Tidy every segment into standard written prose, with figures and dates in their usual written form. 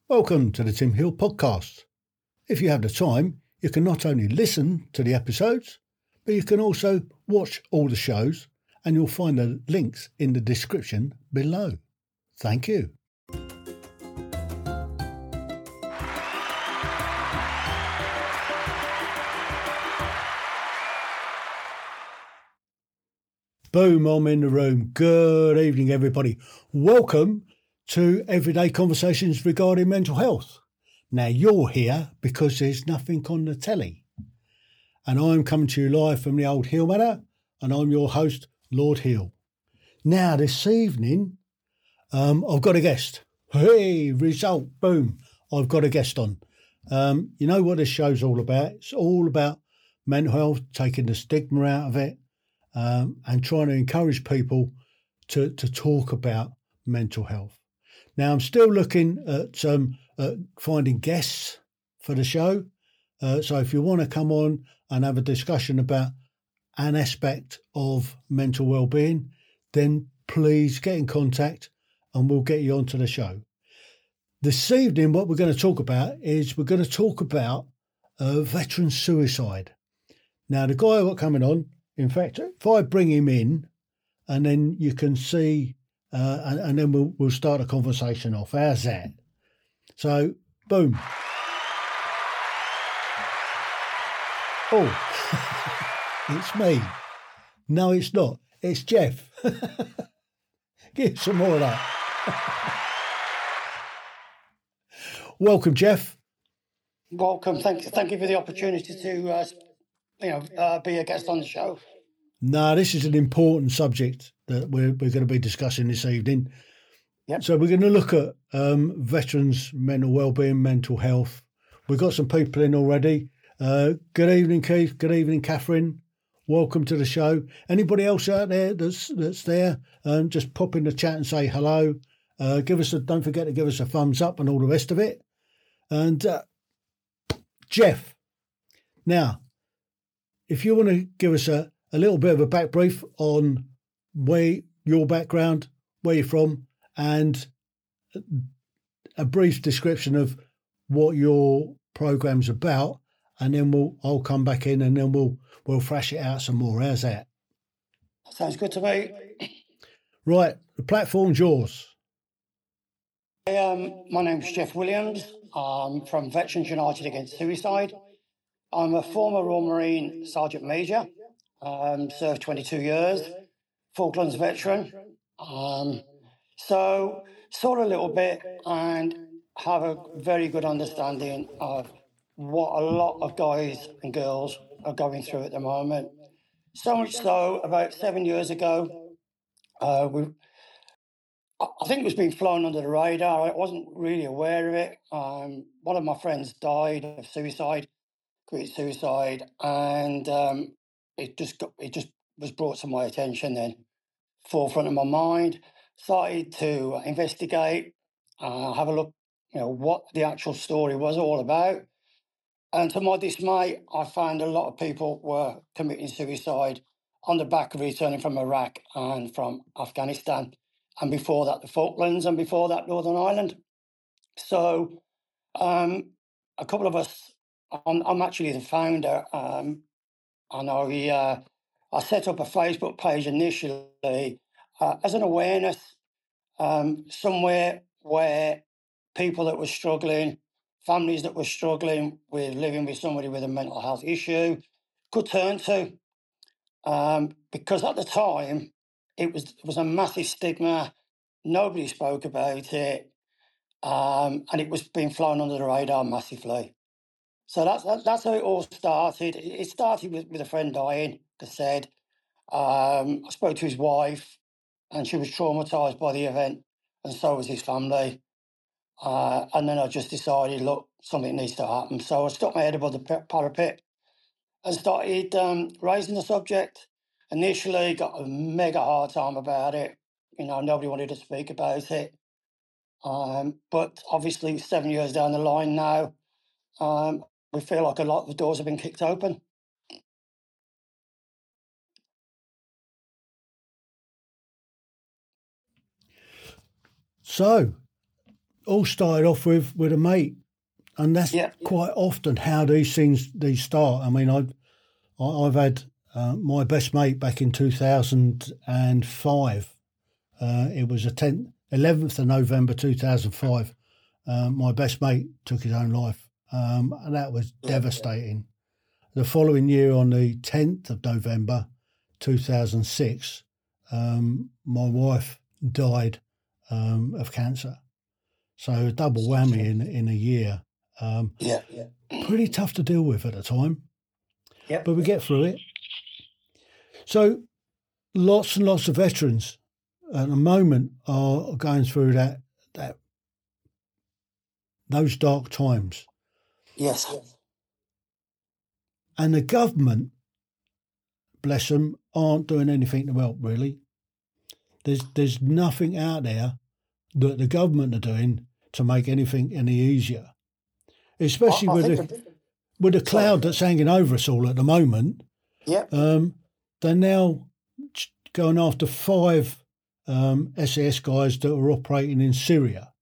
Welcome to the Tim Hill Podcast. If you have the time, you can not only listen to the episodes, but you can also watch all the shows, and you'll find the links in the description below. Thank you. Boom, I'm in the room. Good evening, everybody. Welcome to Everyday Conversations regarding mental health. Now, you're here because there's nothing on the telly. And I'm coming to you live from the old Hill Manor, and I'm your host, Lord Hill. Now, this evening, I've got a guest. Hey, result, boom, I've got a guest on. You know what this show's all about? It's all about mental health, taking the stigma out of it, and trying to encourage people to talk about mental health. Now, I'm still looking at finding guests for the show. So if you want to come on and have a discussion about an aspect of mental well-being, then please get in contact and we'll get you onto the show. This evening, what we're going to talk about is veteran suicide. Now, the guy I've got coming on, in fact, if I bring him in and then you can see, and then we'll start a conversation off. How's that? So, boom. Oh, it's me. No, it's not. It's Jeff. Give some more of that. Welcome, Jeff. Welcome. Thank you for the opportunity to, be a guest on the show. No, this is an important subject that we're going to be discussing this evening. Yep. So we're going to look at veterans' mental well-being, mental health. We've got some people in already. Good evening, Keith. Good evening, Catherine. Welcome to the show. Anybody else out there that's there? Just pop in the chat and say hello. Don't forget to give us a thumbs up and all the rest of it. And Jeff, now, if you want to give us a little bit of a back brief on your background, where you're from, and a brief description of what your program's about, and then I'll come back in and then we'll thrash it out some more. How's that? Sounds good to me. Right, the platform's yours. My name's Jeff Williams. I'm from Veterans United Against Suicide. I'm a former Royal Marine Sergeant Major. Served 22 years, Falklands veteran. So sort of a little bit and have a very good understanding of what a lot of guys and girls are going through at the moment. So much so, about 7 years ago, I think it was being flown under the radar. I wasn't really aware of it. One of my friends died of committed suicide, and it just was brought to my attention then, forefront of my mind. Started to investigate, have a look, what the actual story was all about. And to my dismay, I found a lot of people were committing suicide on the back of returning from Iraq and from Afghanistan. And before that, the Falklands, and before that, Northern Ireland. So a couple of us, I'm actually the founder, and I set up a Facebook page initially as an awareness, somewhere where people that were struggling, families that were struggling with living with somebody with a mental health issue could turn to. Because at the time, it was a massive stigma. Nobody spoke about it, and it was being flown under the radar massively. So that's how it all started. It started with a friend dying, as I said. I spoke to his wife, and she was traumatised by the event, and so was his family. And then I just decided, look, something needs to happen. So I stuck my head above the parapet and started raising the subject. Initially, got a mega hard time about it. Nobody wanted to speak about it. But obviously, 7 years down the line now, we feel like a lot of the doors have been kicked open. So, all started off with a mate, and that's quite often how these start. I mean, I've had my best mate back in 2005. It was the 11th of November 2005. My best mate took his own life, and that was devastating. The following year, on the 10th of November 2006, my wife died of cancer. So a double whammy in a year. Pretty tough to deal with at the time. But we get through it. So lots and lots of veterans at the moment are going through those dark times. Yes. And the government, bless them, aren't doing anything to help, really. There's nothing out there that the government are doing to make anything any easier. Especially with the cloud that's hanging over us all at the moment. They're now going after 5 SAS guys that are operating in Syria.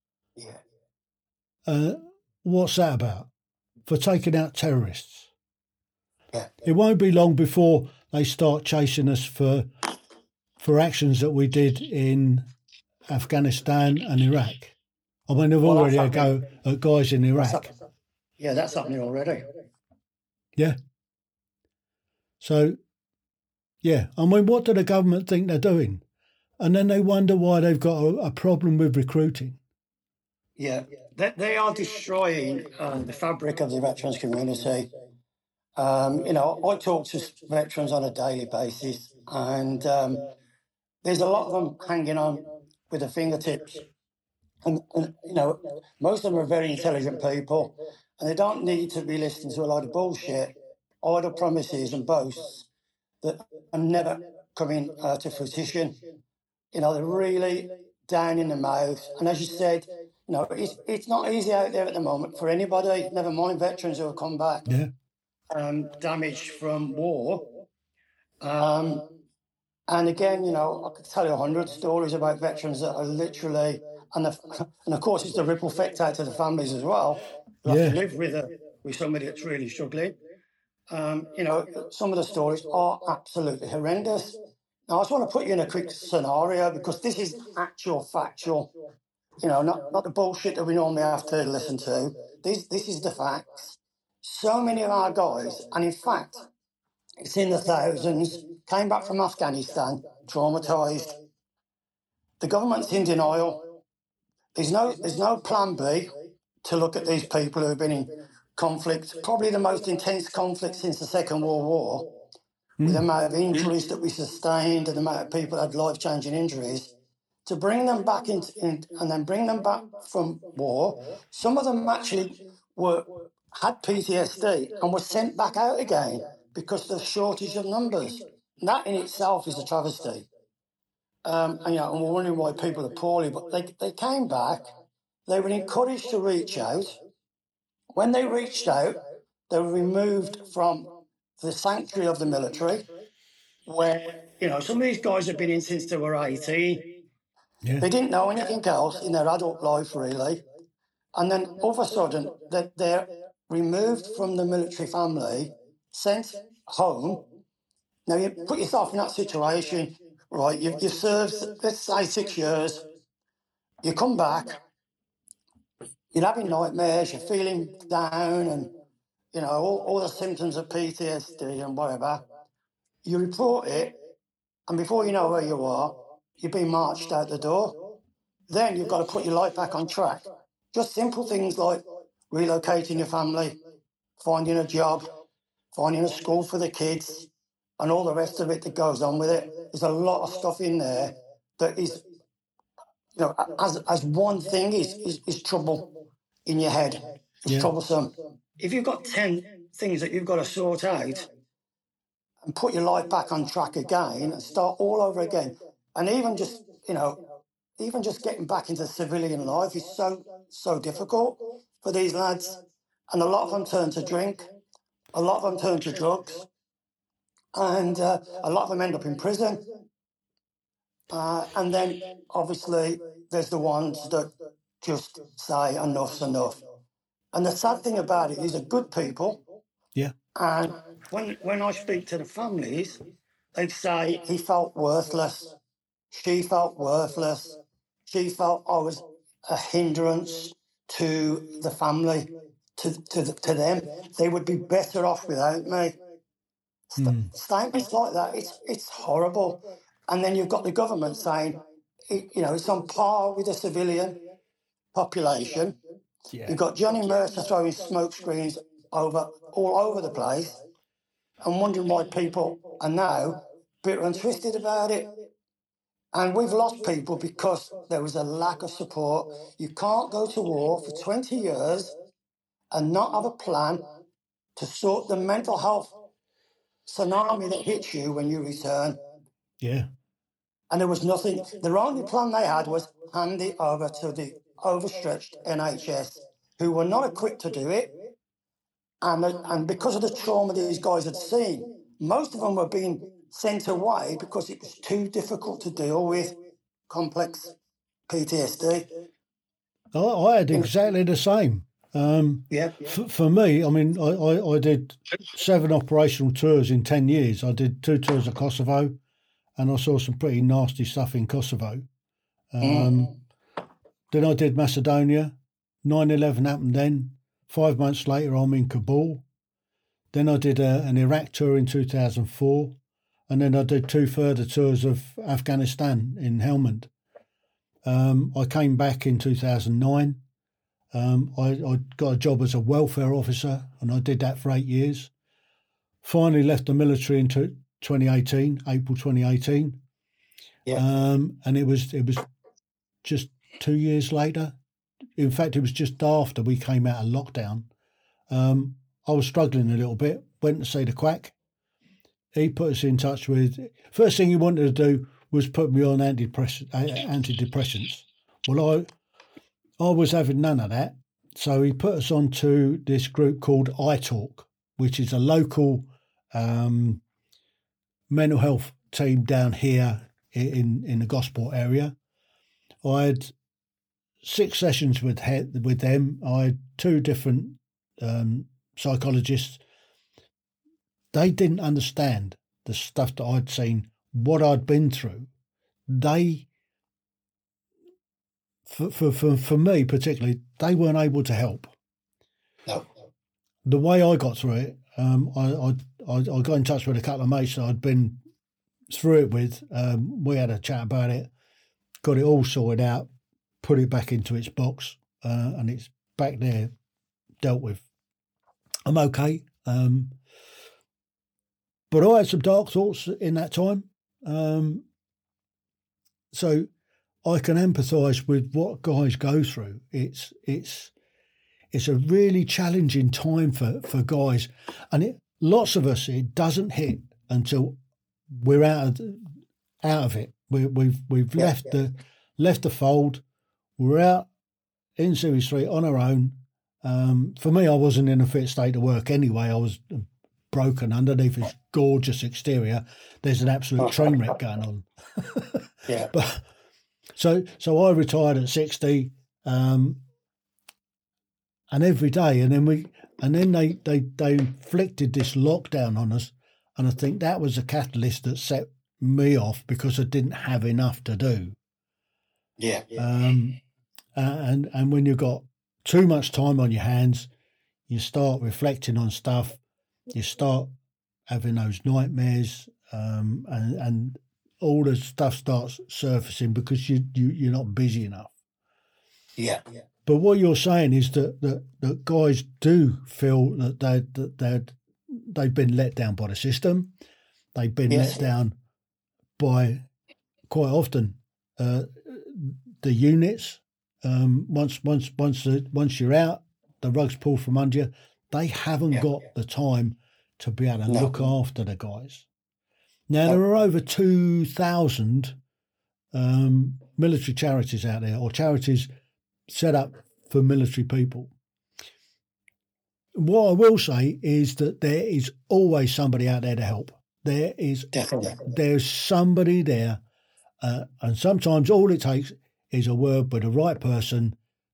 What's that about? For taking out terrorists. It won't be long before they start chasing us for actions that we did in Afghanistan and Iraq. I mean, they've already had a go at guys in Iraq. That's happening already. Yeah. So, I mean, what do the government think they're doing? And then they wonder why they've got a problem with recruiting. They are destroying the fabric of the veterans community. I talk to veterans on a daily basis, and there's a lot of them hanging on with their fingertips. And most of them are very intelligent people, and they don't need to be listening to a lot of bullshit, idle promises and boasts that are never coming to fruition. They're really down in the mouth. And as you said, it's not easy out there at the moment for anybody, never mind veterans who have come back damaged from war. And again, I could tell you 100 stories about veterans that are literally, and of course it's the ripple effect out to the families as well, who have to live with somebody that's really struggling. Some of the stories are absolutely horrendous. Now, I just want to put you in a quick scenario, because this is actual factual, not the bullshit that we normally have to listen to. This is the facts. So many of our guys, and in fact, it's in the thousands, came back from Afghanistan, traumatised. The government's in denial. There's no plan B to look at these people who have been in conflict, probably the most intense conflict since the Second World War, with the amount of injuries that we sustained and the amount of people that had life-changing injuries, to bring them back and then bring them back from war. Some of them actually had PTSD and were sent back out again because of the shortage of numbers. And that in itself is a travesty. And we're wondering why people are poorly, but they came back. They were encouraged to reach out. When they reached out, they were removed from the sanctuary of the military, where, some of these guys have been in since they were 18. They didn't know anything else in their adult life, really. And then all of a sudden, they're removed from the military family, sent home. Now, you put yourself in that situation, right? You've served, let's say, 6 years. You come back, you're having nightmares, you're feeling down, and, all the symptoms of PTSD and whatever. You report it, and before you know where you are, you've been marched out the door. Then you've got to put your life back on track. Just simple things like relocating your family, finding a job, finding a school for the kids, and all the rest of it that goes on with it. There's a lot of stuff in there that is, as one thing is trouble in your head. It's troublesome. If you've got 10 things that you've got to sort out and put your life back on track again and start all over again, and even just getting back into civilian life is so difficult for these lads. And a lot of them turn to drink, a lot of them turn to drugs, and a lot of them end up in prison. And then, obviously, there's the ones that just say enough's enough. And the sad thing about it is they're good people. Yeah. And when I speak to the families, they say he felt worthless. She felt worthless. She felt I was a hindrance to the family, to them. They would be better off without me. Statements like that, it's horrible. And then you've got the government saying, it's on par with the civilian population. Yeah. You've got Johnny Mercer throwing smoke screens all over the place and wondering why people are now bitter and twisted about it. And we've lost people because there was a lack of support. You can't go to war for 20 years and not have a plan to sort the mental health tsunami that hits you when you return. Yeah. And there was nothing. The only plan they had was hand it over to the overstretched NHS, who were not equipped to do it. And because of the trauma these guys had seen, most of them were being sent away because it was too difficult to deal with complex PTSD. I had exactly the same. For me, I mean, I did 7 operational tours in 10 years. I did 2 tours of Kosovo, and I saw some pretty nasty stuff in Kosovo. Then I did Macedonia. 9/11 happened then. 5 months later, I'm in Kabul. Then I did an Iraq tour in 2004. And then I did 2 further tours of Afghanistan in Helmand. I came back in 2009. I got a job as a welfare officer, and I did that for 8 years. Finally left the military in 2018, April 2018. And it was just 2 years later. In fact, it was just after we came out of lockdown. I was struggling a little bit, went to see the quack. He put us in touch with... First thing he wanted to do was put me on antidepressants. Well, I was having none of that. So he put us on to this group called iTalk, which is a local mental health team down here in the Gosport area. I had 6 sessions with them. I had 2 different psychologists. They didn't understand the stuff that I'd seen, what I'd been through. They, for me particularly, they weren't able to help. No. The way I got through it, I got in touch with a couple of mates that I'd been through it with. We had a chat about it, got it all sorted out, put it back into its box, and it's back there, dealt with. I'm okay. But I had some dark thoughts in that time. So I can empathise with what guys go through. It's a really challenging time for guys. And lots of us, it doesn't hit until we're out of it. We've left the fold. We're out in Series 3 on our own. For me, I wasn't in a fit state to work anyway. I was broken underneath his gorgeous exterior. There's an absolute train wreck going on. But so I retired at 60, and every day, and then they inflicted this lockdown on us, and I think that was a catalyst that set me off because I didn't have enough to do. And when you've got too much time on your hands, you start reflecting on stuff. You start having those nightmares, and all the stuff starts surfacing because you're not busy enough. But what you're saying is that guys do feel that they've been let down by the system. They've been let down by, quite often, the units. Once you're out, the rug's pulled from under you. They haven't got the time to be able to look after the guys. Now, there are over 2,000 military charities out there, or charities set up for military people. What I will say is that there is always somebody out there to help. There's somebody there, and sometimes all it takes is a word with the right person,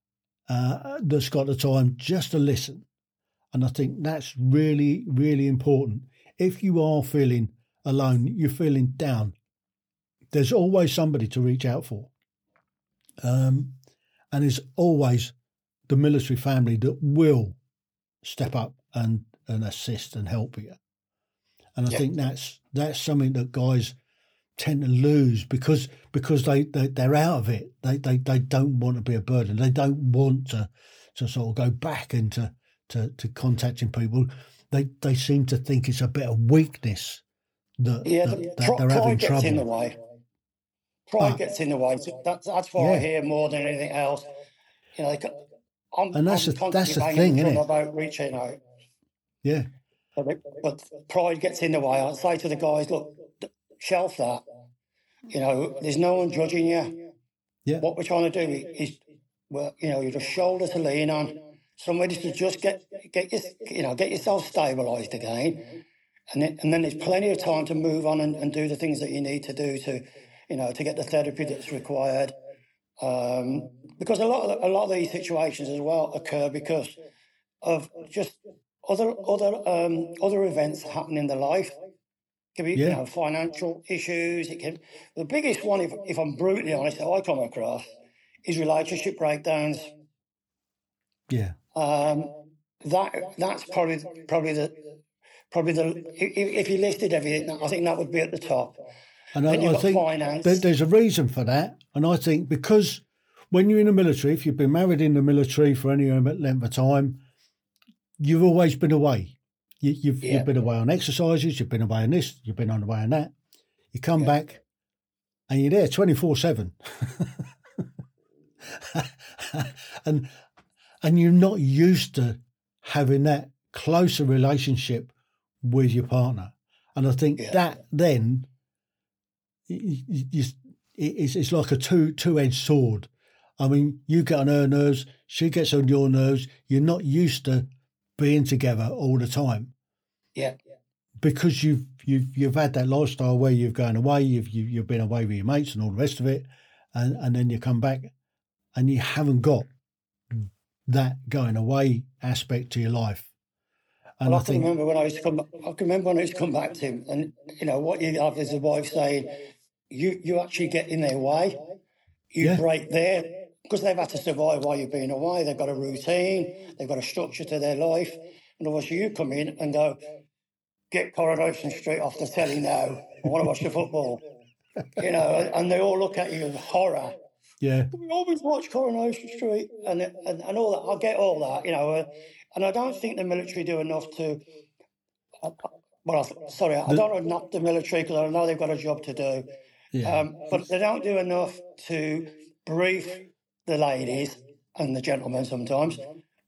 that's got the time just to listen. And I think that's really, really important. If you are feeling alone, you're feeling down, there's always somebody to reach out for. And there's always the military family that will step up and assist and help you. And I think that's something that guys tend to lose because they're out of it. They don't want to be a burden. They don't want to sort of go back into to contacting people. They seem to think it's a bit of weakness that they're having trouble. Gets in the way. Pride gets in the way. That's what I hear more than anything else. You know, that's the thing, isn't it? About reaching out. Yeah. But pride gets in the way. I say to the guys, look, shelf that. You know, there's no one judging you. Yeah. What we're trying to do is, well, you know, you're a shoulder to lean on, somebody to just get yourself stabilised again, and then there's plenty of time to move on and do the things that you need to do to, you know, to get the therapy that's required. Because a lot of these situations as well occur because of just other events happening in their life. It can be you know, financial issues. It can. The biggest one, if I'm brutally honest, that I come across is relationship breakdowns. Yeah. That's probably the if you listed everything, I think that would be at the top. And I think there's a reason for that. And I think because when you're in the military, if you've been married in the military for any length of time, you've always been away. You've been away on exercises, you've been away on this, you've been on away on that. You come back and you're there 24/7. and you're not used to having that closer relationship with your partner. And I think that then it's like a two-edged sword. I mean, you get on her nerves, she gets on your nerves. You're not used to being together all the time. Yeah. Because you've had that lifestyle where you've gone away, you've been away with your mates and all the rest of it, and then you come back and you haven't got that going away aspect to your life. And well, I can remember when I used to come back to him, and you know what you have is a wife saying, "You actually get in their way, you break there because they've had to survive while you've been away. They've got a routine, they've got a structure to their life, and obviously you come in and go, get Coronation Street off the telly now. I want to watch the football, you know, and they all look at you with horror. Yeah, we always watch Coronation Street and all that. I get all that, you know." And I don't think the military do enough to. I don't want to knock the military because I know they've got a job to do. Yeah. But they don't do enough to brief the ladies and the gentlemen sometimes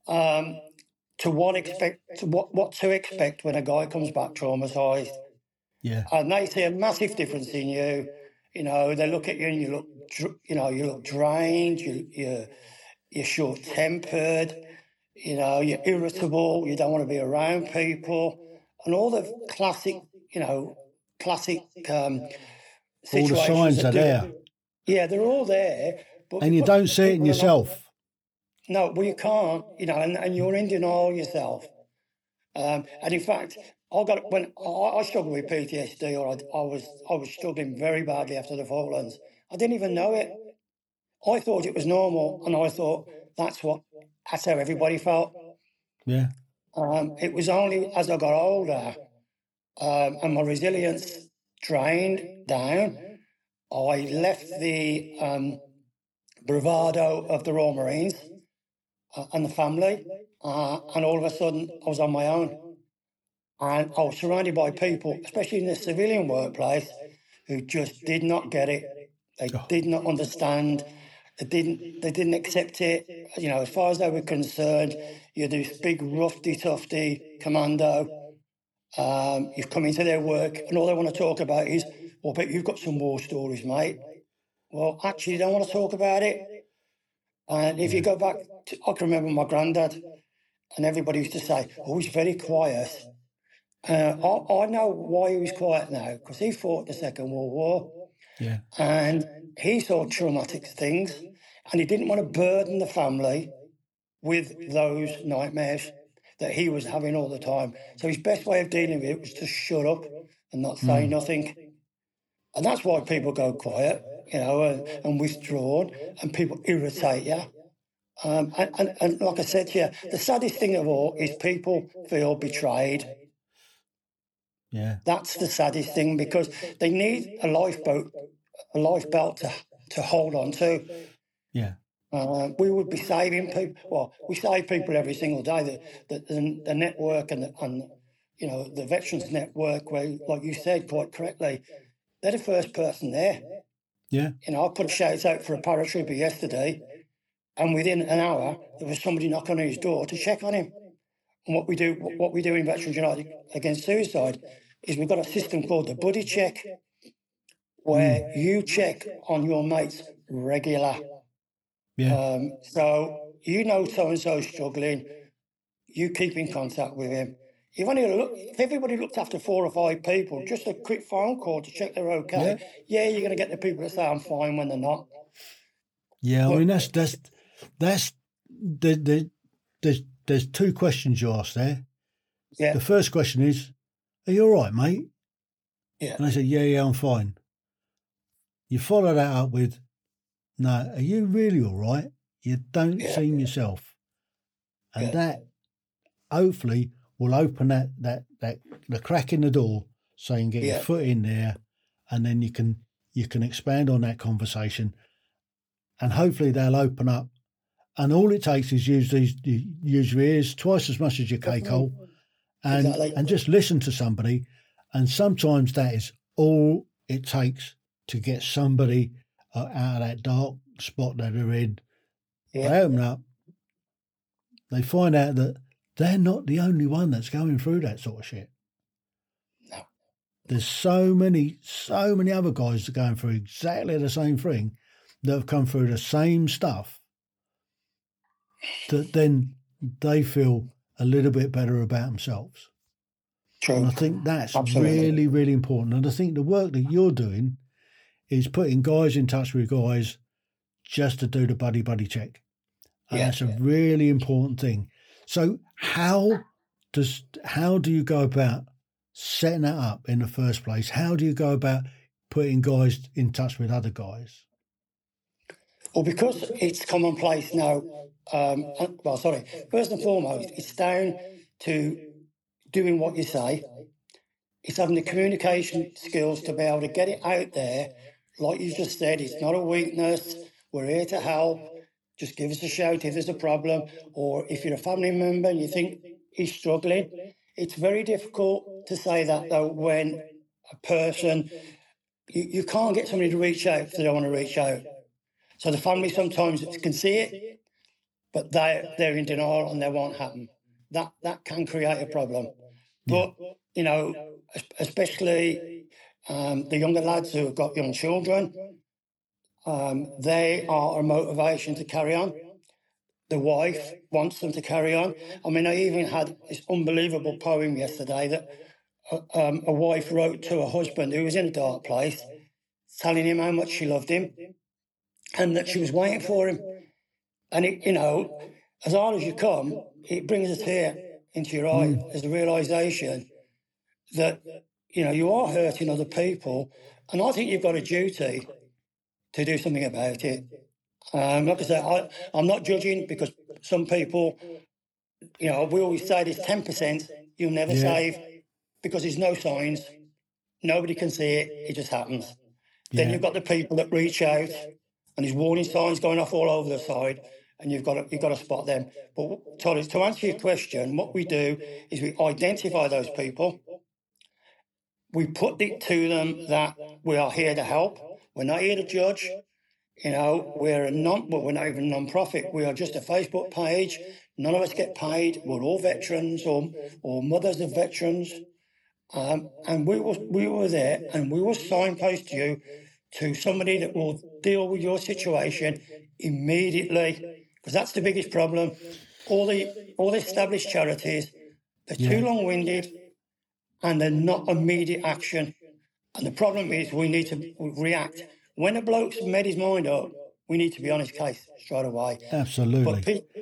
to what to expect when a guy comes back traumatised. Yeah. And they see a massive difference in you. You know, they look at you and you look drained. You're short-tempered. You know, you're irritable, you don't want to be around people, and all the classic situations. All the signs are there. Yeah, they're all there. And you don't see it in yourself. No, well, you can't, you know, and you're in denial yourself. And in fact, when I struggled with PTSD, or I was struggling very badly after the Falklands. I didn't even know it. I thought it was normal, and I thought that's how everybody felt. Yeah. It was only as I got older and my resilience drained down, I left the bravado of the Royal Marines and the family, and all of a sudden I was on my own. And I was surrounded by people, especially in the civilian workplace, who just did not get it. They did not understand. They didn't accept it. You know, as far as they were concerned, you're this big roughy-tufty commando. You've come into their work, and all they want to talk about is, well, but you've got some war stories, mate. Well, actually, they don't want to talk about it. And if you go back, I can remember my granddad, and everybody used to say, oh, he's very quiet. I know why he was quiet now, because he fought the Second World War. Yeah. And he saw traumatic things, and he didn't want to burden the family with those nightmares that he was having all the time. So his best way of dealing with it was to shut up and not say nothing. And that's why people go quiet, and withdrawn, and people irritate you. And like I said to you, the saddest thing of all is people feel betrayed. Yeah. That's the saddest thing, because they need a lifebelt to hold on to. Yeah. We would be saving people. Well, we save people every single day. The network and the Veterans Network, where, like you said quite correctly, they're the first person there. Yeah. I put a shout out for a paratrooper yesterday, and within an hour there was somebody knocking on his door to check on him. And what we do in Veterans United Against Suicide is we've got a system called the buddy check, where you check on your mates regular. Yeah. So so-and-so struggling, you keep in contact with him. If everybody looked after 4 or 5 people, just a quick phone call to check they're okay. Yeah, you're going to get the people that say I'm fine when they're not. Yeah, I mean there's 2 questions you asked there. Yeah. The first question is, "Are you all right, mate?" Yeah. And I said, "Yeah, I'm fine." You follow that up with, "No, are you really all right? You don't seem yourself." And that hopefully will open that the crack in the door, so you can get your foot in there, and then you can expand on that conversation, and hopefully they'll open up. And all it takes is use your ears twice as much as your cake hole, and just listen to somebody. And sometimes that is all it takes to get somebody out of that dark spot that they're in. Yeah. They open up, they find out that they're not the only one that's going through that sort of shit. No. There's so many other guys that are going through exactly the same thing, that have come through the same stuff, that then they feel a little bit better about themselves. True. And I think that's Absolutely. really, really important. And I think the work that you're doing is putting guys in touch with guys just to do the buddy check. And that's a really important thing. So how do you go about setting that up in the first place? How do you go about putting guys in touch with other guys? Well, because it's commonplace now, first and foremost, it's down to doing what you say. It's having the communication skills to be able to get it out there. Like you just said, it's not a weakness. We're here to help. Just give us a shout if there's a problem. Or if you're a family member and you think he's struggling. It's very difficult to say that, though, when a person, you can't get somebody to reach out if they don't want to reach out. So the family sometimes can see it, but they're in denial and they won't happen. That can create a problem. But, especially the younger lads who have got young children, they are a motivation to carry on. The wife wants them to carry on. I mean, I even had this unbelievable poem yesterday that a wife wrote to a husband who was in a dark place, telling him how much she loved him and that she was waiting for him. And, as hard as you come, it brings a tear into your eye as a realisation that, you are hurting other people. And I think you've got a duty to do something about it. Like I said, I'm not judging, because some people, we always say there's 10% you'll never save, because there's no signs. Nobody can see it. It just happens. Yeah. Then you've got the people that reach out, and there's warning signs going off all over the side, and you've got to spot them. But Todd, to answer your question, what we do is we identify those people. We put it to them that we are here to help. We're not here to judge. We're not even a non-profit. We are just a Facebook page. None of us get paid. We're all veterans or mothers of veterans. And we were there, and we will signpost you to somebody that will deal with your situation immediately, because that's the biggest problem. All the established charities, they're too long-winded, and they're not immediate action. And the problem is we need to react. When a bloke's made his mind up, we need to be on his case straight away. Absolutely. But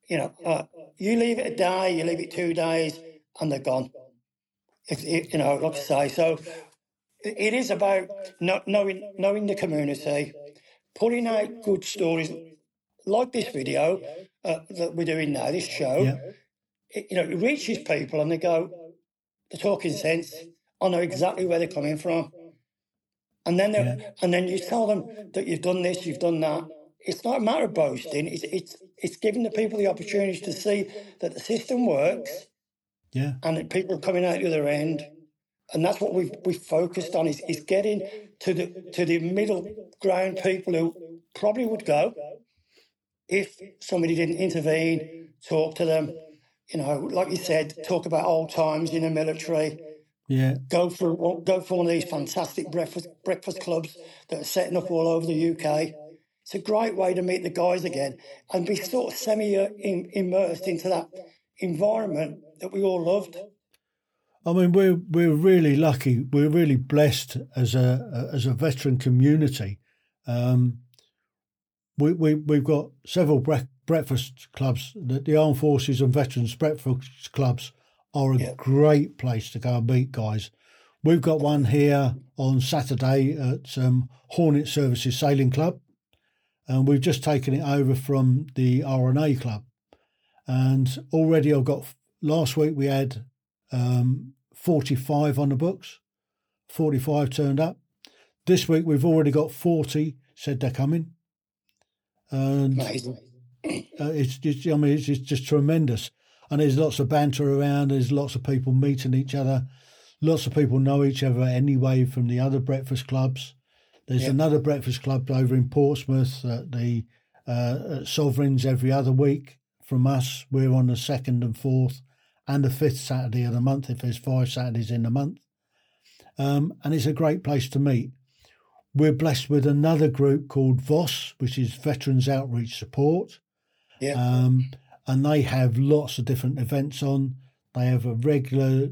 you leave it a day, you leave it 2 days, and they're gone. Like I say, so it is about knowing the community, putting out good stories like this video that we're doing now, this show. Yeah. It reaches people and they go, they're talking sense. I know exactly where they're coming from. And then you tell them that you've done this, you've done that. It's not a matter of boasting. It's giving the people the opportunity to see that the system works. Yeah. And that people are coming out the other end. And that's what we've focused on is getting to the middle ground people who probably would go if somebody didn't intervene, talk to them, like you said, talk about old times in the military. Yeah. Go for one of these fantastic breakfast clubs that are setting up all over the UK. It's a great way to meet the guys again and be sort of immersed into that environment that we all loved. I mean, we're really lucky. We're really blessed as a veteran community. We've got several breakfast clubs. The Armed Forces and Veterans Breakfast Clubs are a great place to go and meet guys. We've got one here on Saturday at Hornet Services Sailing Club, and we've just taken it over from the RNA Club. And already last week we had 45 on the books, 45 turned up. This week we've already got 40 said they're coming. And it's just tremendous. And there's lots of banter around. There's lots of people meeting each other. Lots of people know each other anyway from the other breakfast clubs. There's another breakfast club over in Portsmouth at the Sovereigns every other week from us. We're on the 2nd and 4th and the 5th Saturday of the month if there's 5 Saturdays in the month. And it's a great place to meet. We're blessed with another group called VOS, which is Veterans Outreach Support. Yeah. And they have lots of different events on. They have a regular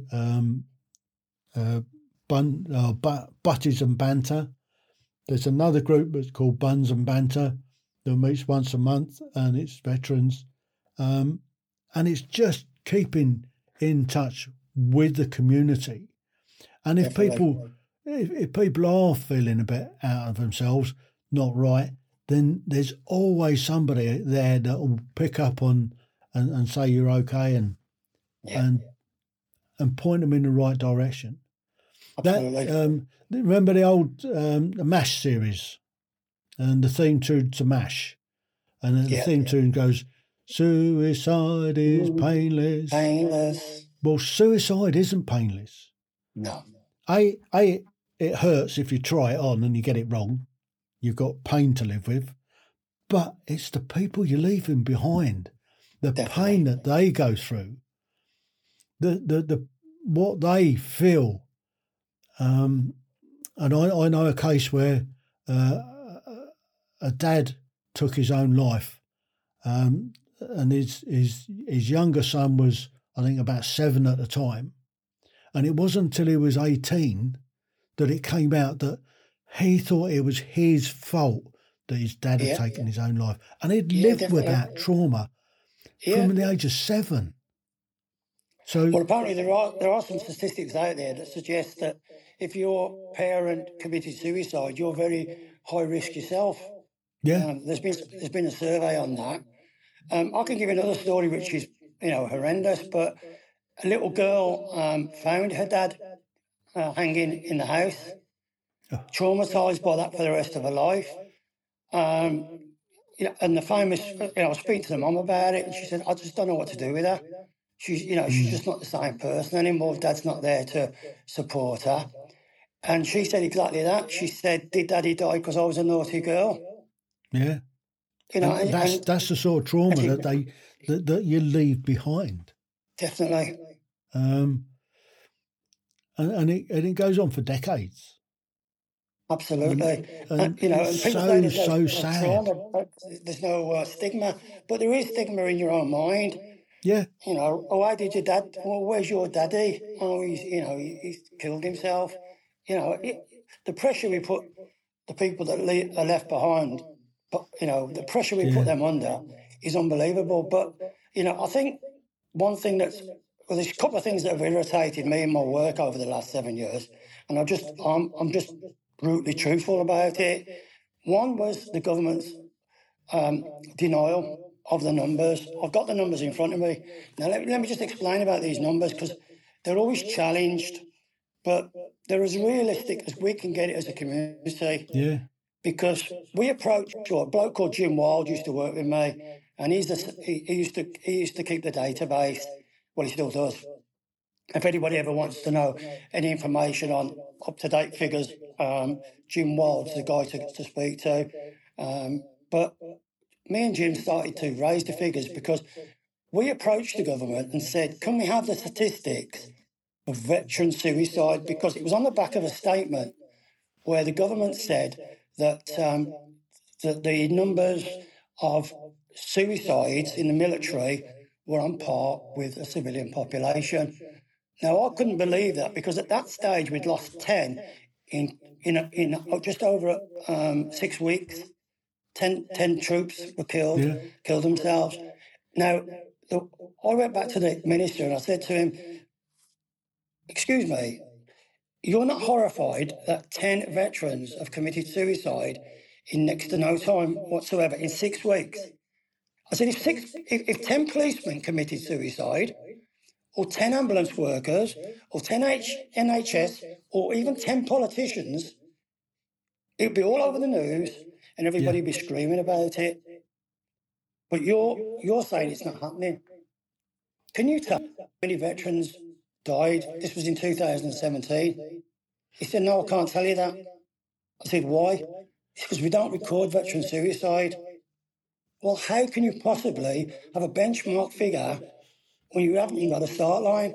Butties and Banter. There's another group that's called Buns and Banter that meets once a month, and it's veterans. And it's just keeping in touch with the community. And if people are feeling a bit out of themselves, not right, then there's always somebody there that will pick up on and say you're okay and point them in the right direction. Absolutely. Remember the old MASH series and the theme tune to MASH, and the theme tune goes, "Suicide is painless." Painless. Well, suicide isn't painless. No. It hurts if you try it on and you get it wrong. You've got pain to live with. But it's the people you're leaving behind, the pain that they go through, the what they feel. And I know a case where a dad took his own life, and his younger son was, I think, about 7 at the time. And it wasn't until he was 18 that it came out that he thought it was his fault that his dad had taken his own life. And he'd lived with that trauma from the age of 7. So, well, apparently there are some statistics out there that suggest that if your parent committed suicide, you're very high risk yourself. Yeah. There's been a survey on that. I can give you another story which is, horrendous, but a little girl found her dad hanging in the house, traumatised by that for the rest of her life. And the famous, I was speaking to the mum about it, and she said, "I just don't know what to do with her. She's just not the same person anymore. Dad's not there to support her." And she said exactly that. She said, "Did Daddy die because I was a naughty girl?" Yeah. That's the sort of trauma that you leave behind. Definitely. And it goes on for decades. Absolutely. And people say there's no sad. Trauma, there's no stigma, but there is stigma in your own mind. Yeah. Why did your dad? Well, where's your daddy? Oh, he's killed himself. The pressure we put the people that are left behind, but the pressure we put them under is unbelievable. But I think one thing there's a couple of things that have irritated me in my work over the last 7 years, and I'm just brutally truthful about it. One was the government's denial of the numbers. I've got the numbers in front of me. Now, let me just explain about these numbers, because they're always challenged, but they're as realistic as we can get it as a community. Yeah. Because we approached a bloke called Jim Wild used to work with me, and he used to keep the database. Well, he still does. If anybody ever wants to know any information on up-to-date figures, Jim Wild's the guy to speak to. But me and Jim started to raise the figures because we approached the government and said, can we have the statistics of veteran suicide? Because it was on the back of a statement where the government said that the numbers of suicides in the military were on par with the civilian population. Now, I couldn't believe that, because at that stage we'd lost 10 in just over 6 weeks. 10 troops were killed themselves. Now, I went back to the minister and I said to him, excuse me, you're not horrified that 10 veterans have committed suicide in next to no time whatsoever, in 6 weeks? I said, if 10 policemen committed suicide, or 10 ambulance workers, or 10 NHS, or even 10 politicians, it'd be all over the news and everybody'd be screaming about it. But you're saying it's not happening. Can you tell how many veterans died? This was in 2017. He said, no, I can't tell you that. I said, why? It's because we don't record veteran suicide. Well, how can you possibly have a benchmark figure when you haven't even got a start line?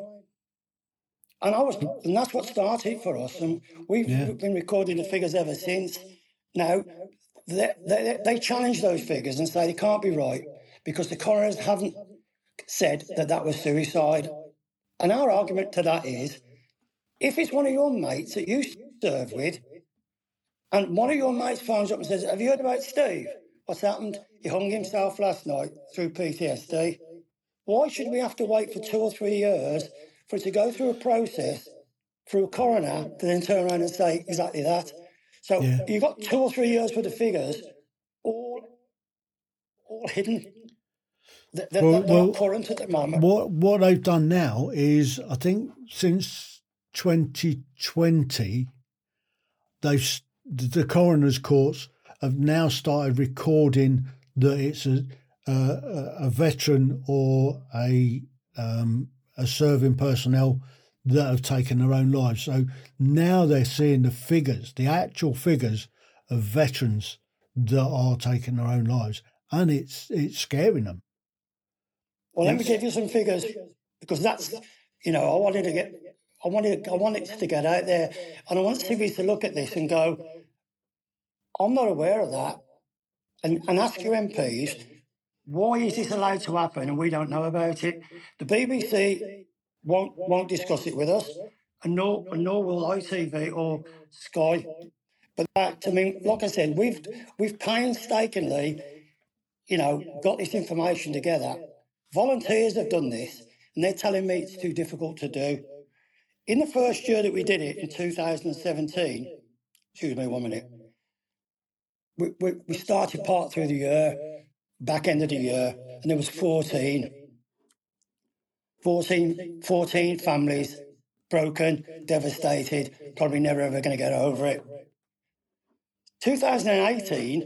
And that's what started for us. And we've been recording the figures ever since. Now, they challenge those figures and say they can't be right because the coroners haven't said that was suicide. And our argument to that is, if it's one of your mates that you serve with, and one of your mates phones up and says, have you heard about Steve? What's happened? He hung himself last night through PTSD. Why should we have to wait for 2 or 3 years for it to go through a process, through a coroner, to then turn around and say exactly that? So you've got 2 or 3 years worth of figures, all hidden. They're not current at the moment. What they've done now is, I think since 2020, the coroner's courts have now started recording that it's a veteran or a serving personnel that have taken their own lives. So now they're seeing the actual figures of veterans that are taking their own lives, and it's scaring them. Well, let me give you some figures, because that's, I want it to get out there, and I want civics to look at this and go, I'm not aware of that, and ask your MPs, why is this allowed to happen and we don't know about it? The BBC won't discuss it with us, and nor will ITV or Sky. But that, like I said, we've painstakingly, got this information together. Volunteers have done this, and they're telling me it's too difficult to do. In the first year that we did it, in 2017, excuse me 1 minute, we started part through the year, back end of the year, and there was 14 families broken, devastated, probably never ever going to get over it. 2018,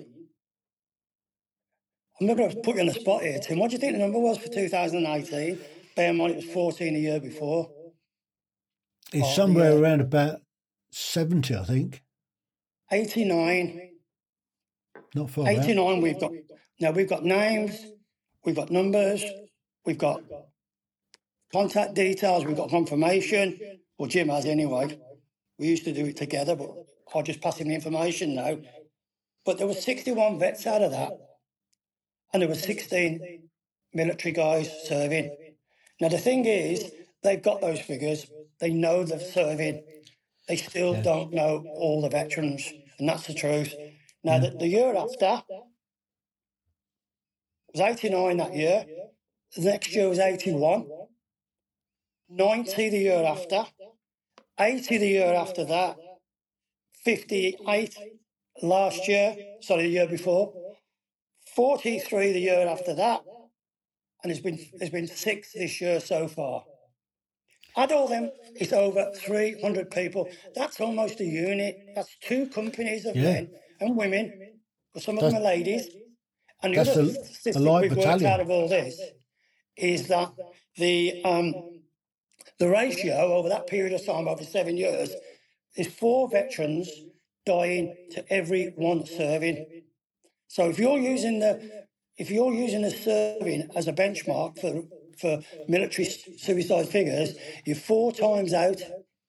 I'm not going to put you on the spot here, Tim. What do you think the number was for 2018? Bear in mind it was 14 a year before. It's somewhere around about 70, I think. 89. Not far 89 out. We've got names, we've got numbers, we've got contact details, we've got confirmation. Well, Jim has anyway. We used to do it together, but I'll just pass him the information now. But there were 61 vets out of that, and there were 16 military guys serving. Now, the thing is, they've got those figures. They know they're serving. They still don't know all the veterans, and that's the truth. Now, the year after, it was 89 that year. The next year was 81, 90 the year after, 80 the year after that, 58 last year, sorry, the year before, 43 the year after that, and there's been 6 this year so far. Add all them, it's over 300 people. That's almost a unit. That's 2 companies of men and women, because some of them are ladies. And the other statistic we've worked out of all this is that the ratio over that period of time, over 7 years, is 4 veterans dying to every 1 serving. So if you're using the serving as a benchmark for military suicide figures, you're 4 times out.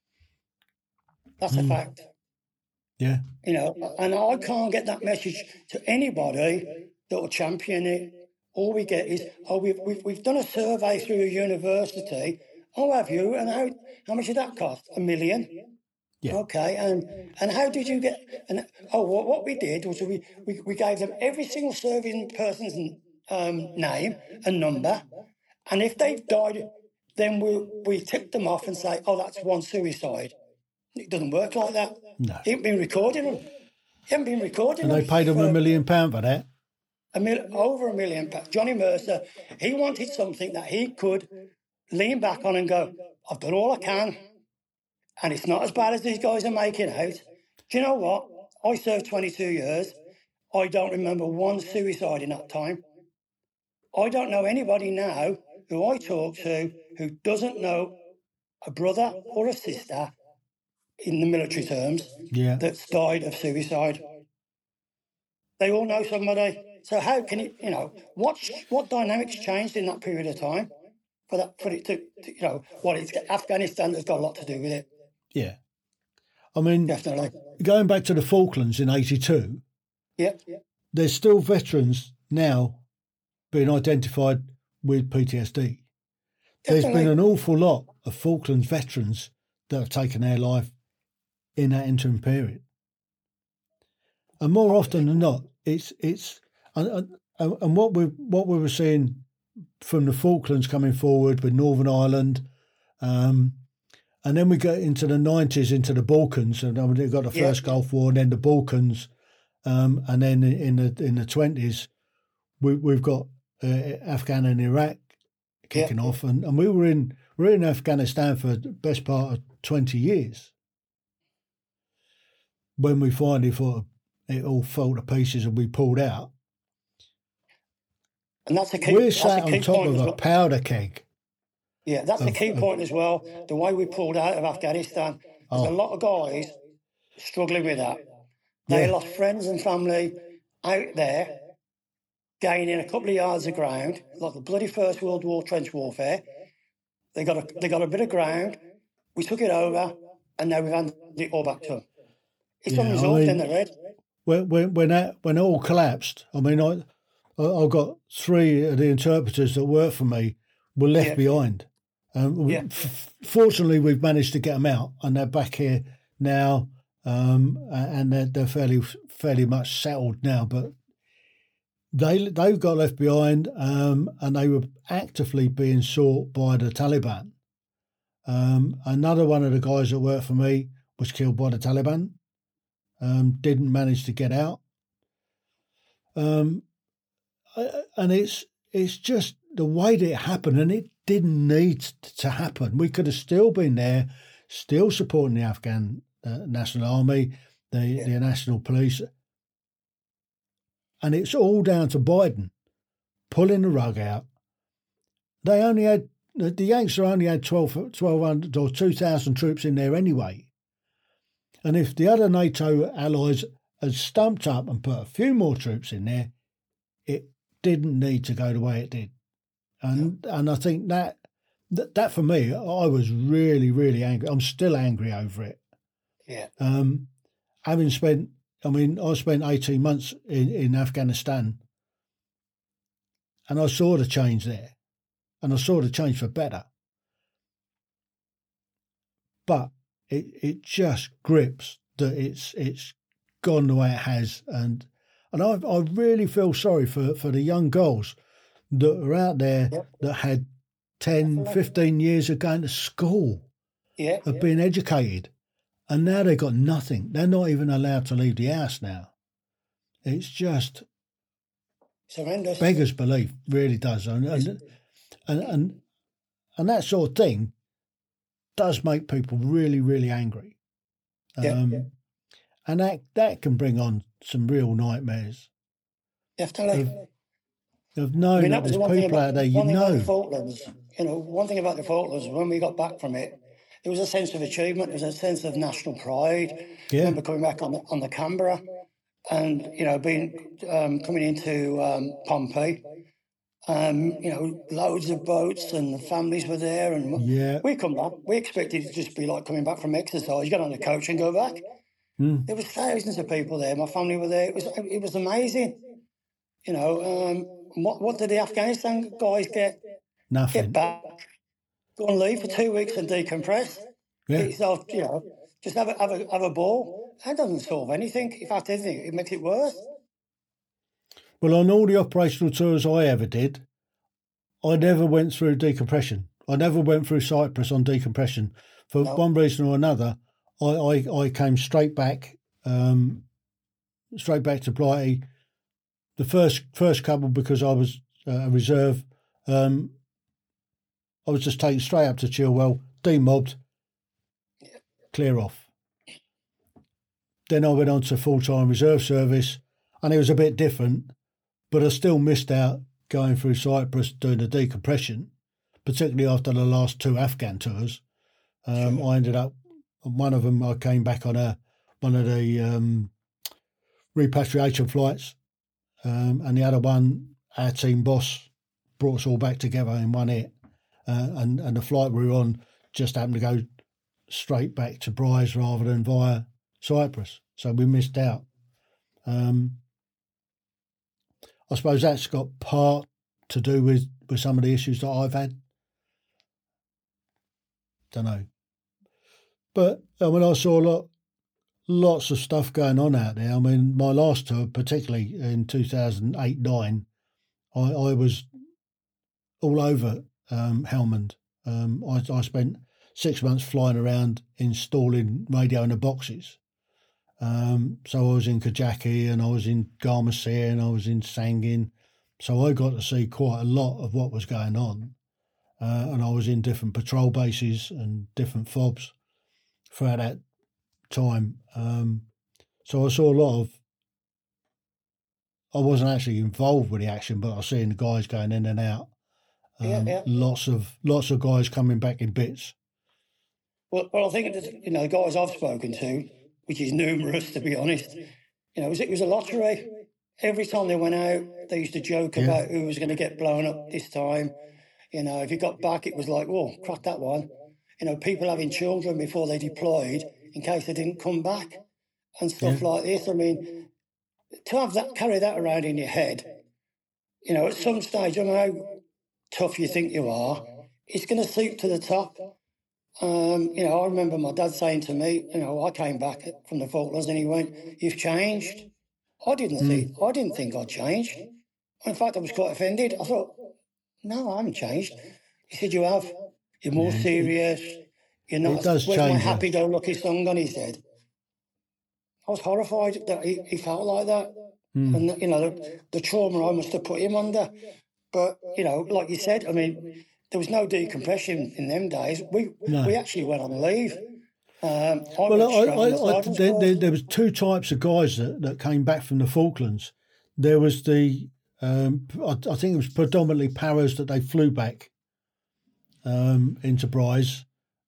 That's a fact. Yeah. You know, and I can't get that message to anybody that will champion it. All we get is, we've done a survey through a university. Oh, have you? And how much did that cost? $1 million. Yeah. Okay, and how did you get? And what we did was we gave them every single serving person's name and number, and if they've died, then we tick them off and say, oh, that's 1 suicide. It doesn't work like that. No. He haven't been recording them. And they paid them £1 million for that. Over £1 million. Johnny Mercer, he wanted something that he could lean back on and go, I've done all I can, and it's not as bad as these guys are making out. Do you know what? I served 22 years. I don't remember 1 suicide in that time. I don't know anybody now who I talk to who doesn't know a brother or a sister, in the military terms, that's died of suicide. They all know somebody. So how can it, what dynamics changed in that period of time for it to it's Afghanistan has got a lot to do with it. Yeah. I mean, definitely. Going back to the Falklands in 82, there's still veterans now being identified with PTSD. There's been an awful lot of Falklands veterans that have taken their life in that interim period. And more often than not, it's and what we were seeing from the Falklands coming forward with Northern Ireland, and then we get into the 90s, into the Balkans, and we've got the first Gulf War, and then the Balkans, and then in the 20s, we've got Afghan and Iraq kicking off, and we were in Afghanistan for the best part of 20 years. When we finally thought it all fell to pieces and we pulled out, and that's a key. We're sat on top of a powder keg. Yeah, that's the key point as well. The way we pulled out of Afghanistan, there's a lot of guys struggling with that. They lost friends and family out there, gaining a couple of yards of ground, like the bloody First World War trench warfare. They got a bit of ground. We took it over, and now we've handed it all back to them. It's unresolved in the red. When it all collapsed, I mean, I've got 3 of the interpreters that work for me were left behind. Fortunately, we've managed to get them out, and they're back here now, and they're fairly much settled now. But they've got left behind, and they were actively being sought by the Taliban. Another one of the guys that worked for me was killed by the Taliban. Didn't manage to get out. And it's just the way that it happened, and it didn't need to happen. We could have still been there, still supporting the Afghan National Army, the National Police. And it's all down to Biden pulling the rug out. They only had, the Yanks only had 1,200 or 2,000 troops in there anyway. And if the other NATO allies had stumped up and put a few more troops in there, it didn't need to go the way it did. And I think that for me, I was really, really angry. I'm still angry over it. Yeah. Having spent, I spent 18 months in Afghanistan, and I saw the change there, and I saw the change for better. But it just grips that it's gone the way it has, and I really feel sorry for the young girls that are out there that had 10, 15 years of going to school, of being educated, and now they've got nothing. They're not even allowed to leave the house now. It's just horrendous. Beggars belief, really does. And that sort of thing does make people really, really angry. And that can bring on some real nightmares. Definitely. Of knowing that there's people out there you know. Falklands, one thing about the Falklands, when we got back from it, there was a sense of achievement, there was a sense of national pride. I remember coming back on the Canberra and, coming into Pompey. Loads of boats and the families were there. And we come back, we expected it to just be like coming back from exercise. You get on the coach and go back. There was thousands of people there. My family were there. It was amazing. What did the Afghanistan guys get? Nothing. Get back, go and leave for 2 weeks and decompress. Yeah. Get yourself, just have a ball. That doesn't solve anything. In fact, anything, it makes it worse. Well, on all the operational tours I ever did, I never went through decompression. I never went through Cyprus on decompression. For one reason or another, I came straight back to Blighty. The first couple, because I was a reserve, I was just taken straight up to Chilwell, demobbed, clear off. Then I went on to full-time reserve service, and it was a bit different, but I still missed out going through Cyprus doing the decompression, particularly after the last 2 Afghan tours. I ended up, one of them I came back on one of the repatriation flights, and the other one, our team boss brought us all back together in one hit, and the flight we were on just happened to go straight back to Bryce rather than via Cyprus, so we missed out. I suppose that's got part to do with some of the issues that I've had. Don't know. But I mean, I saw lots of stuff going on out there. I mean, my last tour, particularly in 2008-9, I was all over Helmand. I spent 6 months flying around installing radio in the boxes. So I was in Kajaki and I was in Garmsir and I was in Sangin. So I got to see quite a lot of what was going on. And I was in different patrol bases and different FOBs throughout that time. So I saw a lot of, I wasn't actually involved with the action, but I was seeing the guys going in and out. Lots of guys coming back in bits. Well, I think the guys I've spoken to, which is numerous to be honest, it was a lottery. Every time they went out, they used to joke about who was going to get blown up this time. If you got back, it was like, oh, crack that one. People having children before they deployed in case they didn't come back and stuff like this. I mean, to have that, carry that around in your head, at some stage, I don't know how tough you think you are, it's going to seep to the top. I remember my dad saying to me, I came back from the Falklands and he went, "You've changed." I didn't think I'd changed. In fact, I was quite offended. I thought, no, I haven't changed. He said, "You have. You're more serious. You're not. Where's my happy-go-lucky song on?" He said. I was horrified that he felt like that. And, the trauma I must have put him under. But, like you said, I mean, there was no decompression in them days. We actually went on leave. There was 2 types of guys that came back from the Falklands. There was the, I think it was predominantly paras that they flew back into Bryce,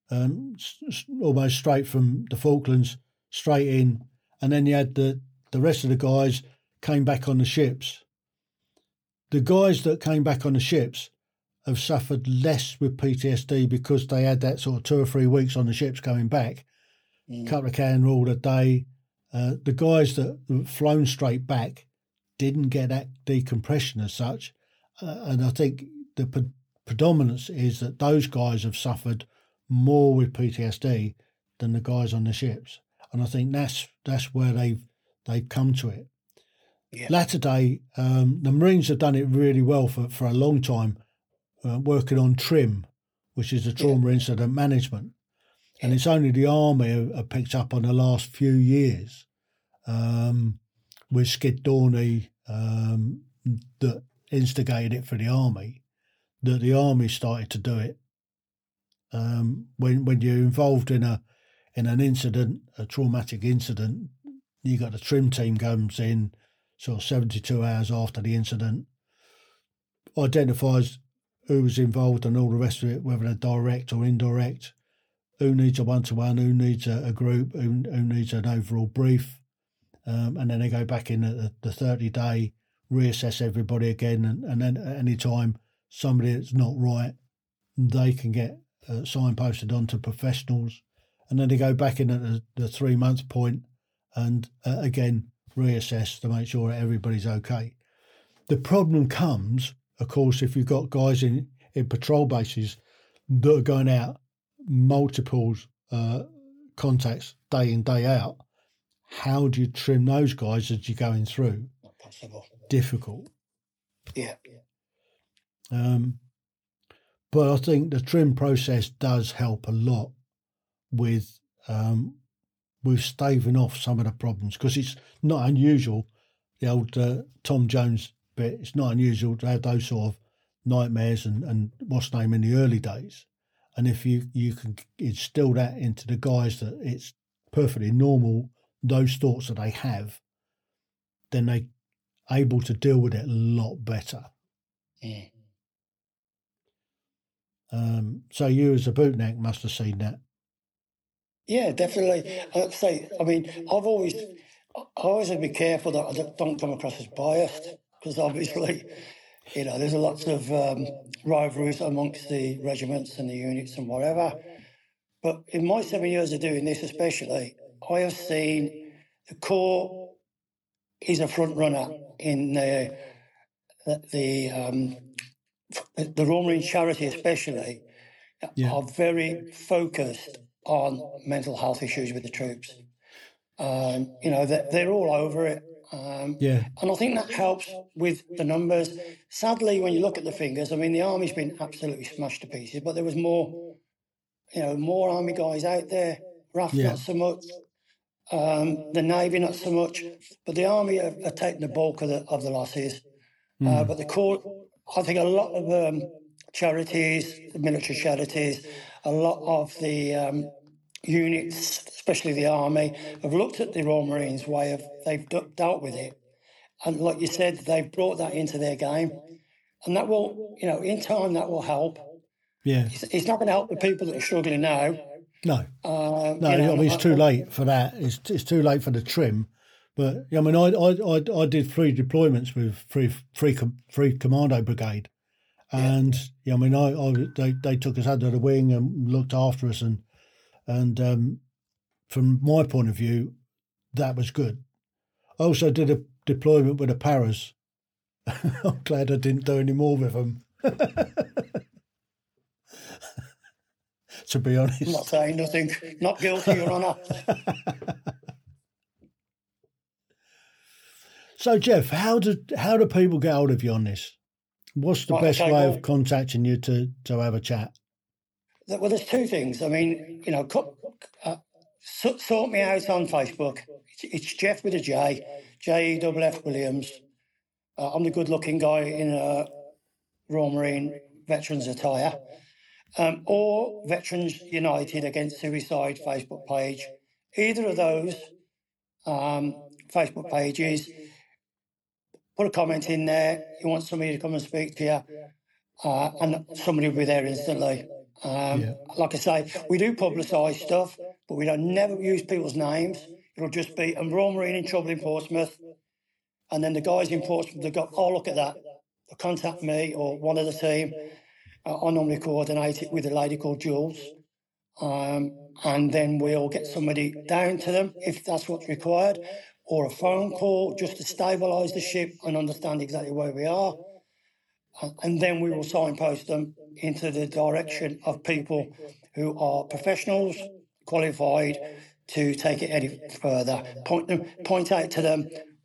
almost straight from the Falklands, straight in. And then you had the rest of the guys came back on the ships. The guys that came back on the ships have suffered less with PTSD because they had that sort of 2 or 3 weeks on the ships coming back, couple of can rule a day. The guys that flown straight back didn't get that decompression as such. And I think the predominance is that those guys have suffered more with PTSD than the guys on the ships. And I think that's where they've come to it. Latter day, the Marines have done it really well for a long time, working on TRIM, which is the Trauma Incident Management. And it's only the Army have picked up on the last few years with Skid Dorney that instigated it for the Army, that the Army started to do it. When you're involved in an incident, a traumatic incident, you got the TRIM team comes in sort of 72 hours after the incident, identifies who was involved and all the rest of it, whether they're direct or indirect, who needs a one-to-one, who needs a group, who needs an overall brief, and then they go back in at the 30-day, reassess everybody again, and then at any time somebody that's not right, they can get signposted onto professionals, and then they go back in at the 3-month point and again reassess to make sure everybody's okay. The problem comes, of course, if you've got guys in patrol bases that are going out multiple contacts day in, day out. How do you trim those guys as you're going through? Not possible. Difficult. Yeah. But I think the trim process does help a lot with staving off some of the problems, because it's not unusual, the old Tom Jones bit, it's not unusual to have those sort of nightmares and what's name in the early days. And if you can instill that into the guys that it's perfectly normal, those thoughts that they have, then they're able to deal with it a lot better. Yeah. So you as a bootneck must have seen that. Yeah, definitely. I'd say, I mean, I always have to be careful that I don't come across as biased, because obviously, you know, there's lots of rivalries amongst the regiments and the units and whatever. But in my 7 years of doing this especially, I have seen the Corps is a front runner in the Royal Marine Charity especially, are very focused on mental health issues with the troops. You know, they're all over it. And I think that helps with the numbers. Sadly, when you look at the figures, I mean, the Army's been absolutely smashed to pieces, but there was more Army guys out there. RAF not so much, the Navy not so much, but the Army have taken the bulk of the losses. But the Corps, I think a lot of charities, the military charities, a lot of the units, especially the Army, have looked at the Royal Marines' way of they've dealt with it, and like you said, they've brought that into their game, and that will, you know, in time that will help. Yeah, it's not going to help the people that are struggling now. No, no, you know, I mean, it's too late for that. It's too late for the trim. But I mean, I did 3 deployments with free commando brigade, and I mean, they took us under the wing and looked after us, and from my point of view, that was good. I also did a deployment with the Paras. I'm glad I didn't do any more with them. To be honest, I'm not saying nothing. Not guilty, Your Honour. So, Jeff, how do people get hold of you on this? What's the best way of contacting you to have a chat? Well, there's 2 things. I mean, you know, sort me out on Facebook. It's Jeff with a J, Jeff Williams. I'm the good-looking guy in a Royal Marine veterans attire. Or Veterans United Against Suicide Facebook page. Either of those Facebook pages, put a comment in there. You want somebody to come and speak to you, and somebody will be there instantly. Like I say, we do publicise stuff, but we don't never use people's names. It'll just be a Royal Marine in trouble in Portsmouth, and then the guys in Portsmouth, they go, oh, look at that. They'll contact me or one of the team. I normally coordinate it with a lady called Jules, and then we'll get somebody down to them if that's what's required, or a phone call just to stabilise the ship and understand exactly where we are. And then we will signpost them into the direction of people who are professionals, qualified to take it any further. Point out to them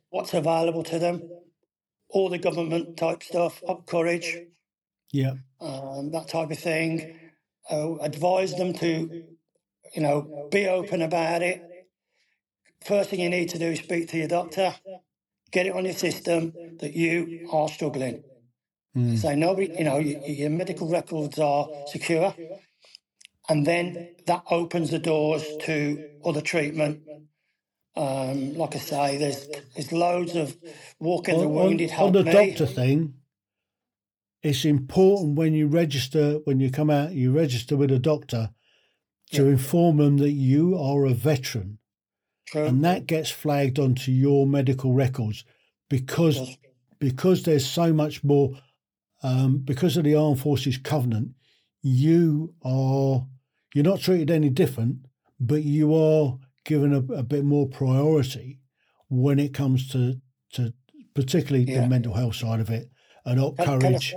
what's available to them, all the government type stuff, Up Courage, Yeah. that type of thing. Advise them to, be open about it. First thing you need to do is speak to your doctor, get it on your system that you are struggling. Say nobody, your medical records are secure, and then that opens the doors to other treatment. Like I say, there's loads of Walking the Wounded help on the me. doctor thing. It's important when you register, when you come out, you register with a doctor to inform them that you are a veteran. True. And that gets flagged onto your medical records because there's so much more, because of the Armed Forces Covenant, you're not treated any different, but you are given a bit more priority when it comes to particularly the mental health side of it and Up Courage.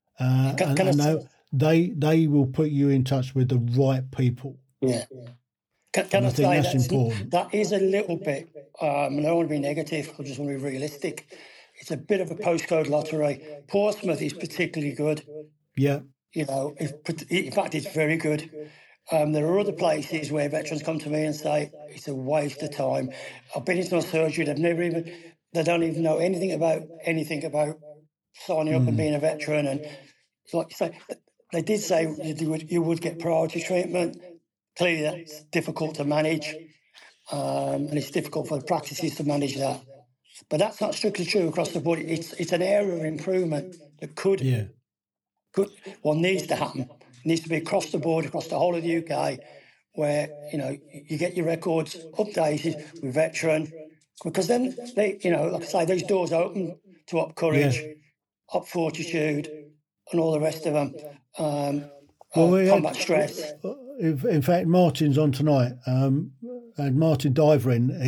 They will put you in touch with the right people. Yeah. Can I say that's important? That is a little bit, I don't want to be negative, I just want to be realistic. It's a bit of a postcode lottery. Portsmouth is particularly good. Yeah. In fact, it's very good. There are other places where veterans come to me and say, it's a waste of time. I've been into a surgery, they don't even know anything about signing up and being a veteran. And like you say, they did say you would get priority treatment. Clearly, that's difficult to manage, and it's difficult for the practices to manage that. But that's not strictly true across the board. It's an area of improvement that needs to happen. It needs to be across the board, across the whole of the UK, where you get your records updated with veteran, because then they, like I say, those doors open to Up Courage, Up Fortitude, and all the rest of them. Combat Stress. In fact, Martin's on tonight, and Martin Diverin,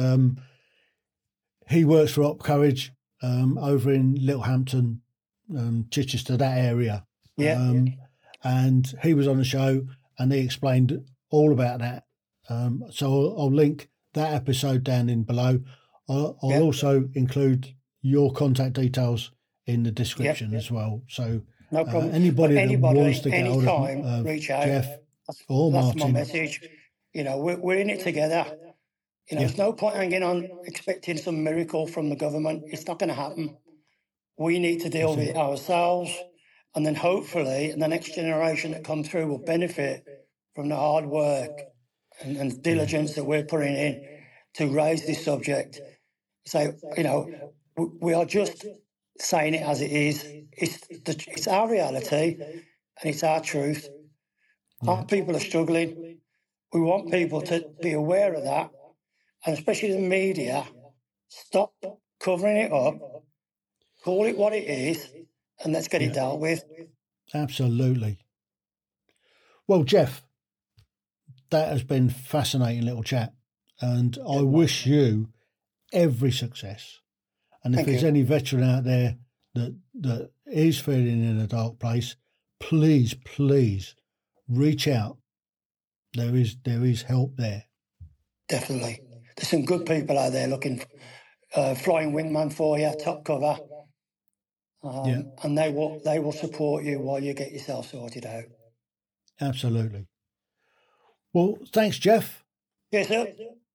he works for Up Courage over in Littlehampton, Chichester, that area. And he was on the show and he explained all about that. So I'll link that episode down in below. I'll also include your contact details in the description as well. So no problem. Anybody that wants to get hold of reach out. Jeff or Martin. That's my message. We're in it together. There's no point hanging on expecting some miracle from the government. It's not going to happen. We need to deal with it ourselves, and then hopefully the next generation that come through will benefit from the hard work and diligence that we're putting in to raise this subject. So, we are just saying it as it is. It's our reality and it's our truth. Our people are struggling. We want people to be aware of that, and especially the media, stop covering it up, call it what it is, and let's get it dealt with. Absolutely. Well, Jeff, that has been a fascinating little chat, and I wish you every success. And if there's any veteran out there that is feeling in a dark place, please reach out. There is help there. Definitely. There's some good people out there looking flying wingman for you, top cover. And they will support you while you get yourself sorted out. Absolutely. Well, thanks, Jeff. Yes, sir.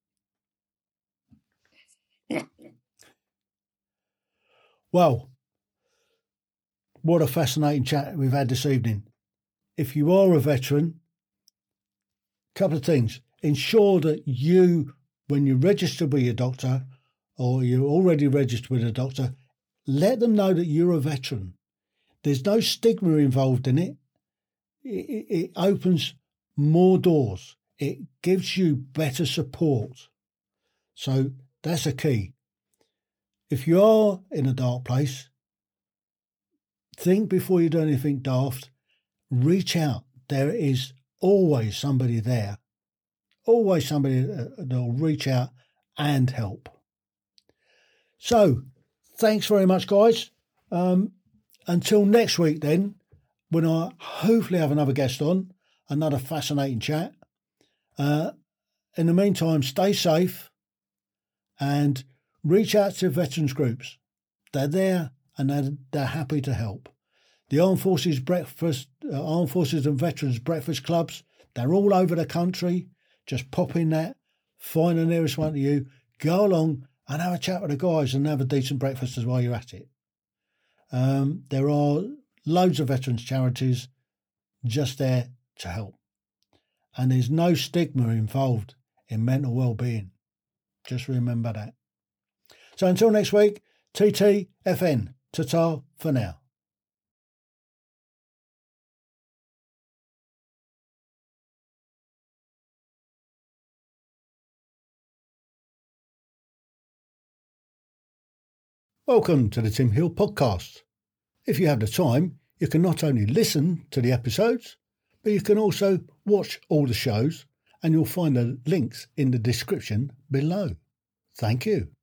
Well, what a fascinating chat we've had this evening. If you are a veteran, a couple of things. Ensure that you, when you register with your doctor or you're already registered with a doctor, let them know that you're a veteran. There's no stigma involved in it. It opens more doors. It gives you better support. So that's a key. If you are in a dark place, think before you do anything daft. Reach out. There is always somebody there. Always somebody that will reach out and help. So, thanks very much, guys. Until next week then, when I hopefully have another guest on, another fascinating chat. In the meantime, stay safe and Reach out to veterans groups. They're there and they're happy to help. The Armed Forces and Veterans Breakfast Clubs, they're all over the country. Just pop in that, find the nearest one to you, go along and have a chat with the guys and have a decent breakfast as while you're at it. There are loads of veterans charities just there to help. And there's no stigma involved in mental well-being. Just remember that. So until next week, TTFN. Ta-ta for now. Welcome to the Tim Hill Podcast. If you have the time, you can not only listen to the episodes, but you can also watch all the shows, and you'll find the links in the description below. Thank you.